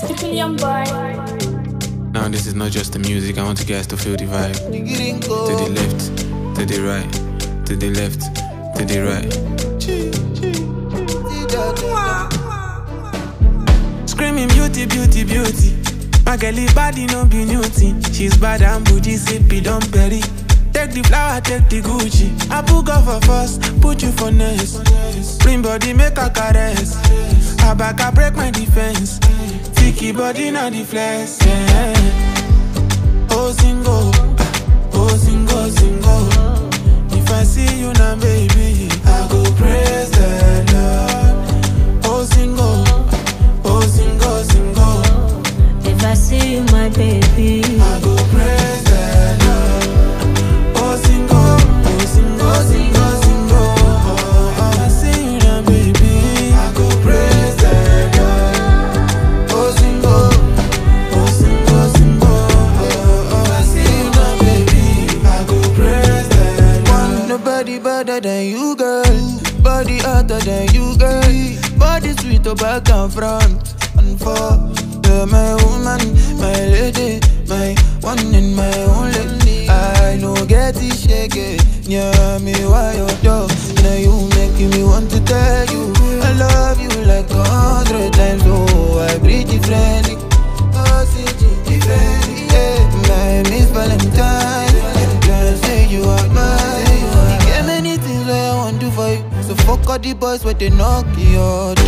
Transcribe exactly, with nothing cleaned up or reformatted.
Sicilian boy. Now this is not just the music, I want you guys to feel the vibe. To the left, to the right, to the left, to the right. Screaming beauty, beauty, beauty. My girlie body no be new thing. She's bad and bougie, sippy, don't berry. Take the flower, take the Gucci. I book off for first, put you for next. Bring body, make a caress. I back, I break my defense. Tiki body, not the flex. Yeah. Oh, single, oh, single, single. If I see you now, baby, I go praise the Lord. Oh, single, oh, single, single. If I see you, my baby, I go praise the Lord. Oh, single, oh, single, single, single. If I see you now, baby, I go praise the Lord. Oh, single, oh, single, single. If I see you now, baby, I go praise the Lord. Want nobody better than you, girl. Body hotter than you, girl. Body sweet to back and front and for. You're my woman, my lady, my one and my only. I know get it shaky. Yeah, me why you do. Now you making me want to tell you I love you like a hundred times. Oh, I breathe differently. Oh, see differently. Yeah, my Miss Valentine. Gonna say you are mine. You get many things I want to do for you. So fuck all the boys where they knock your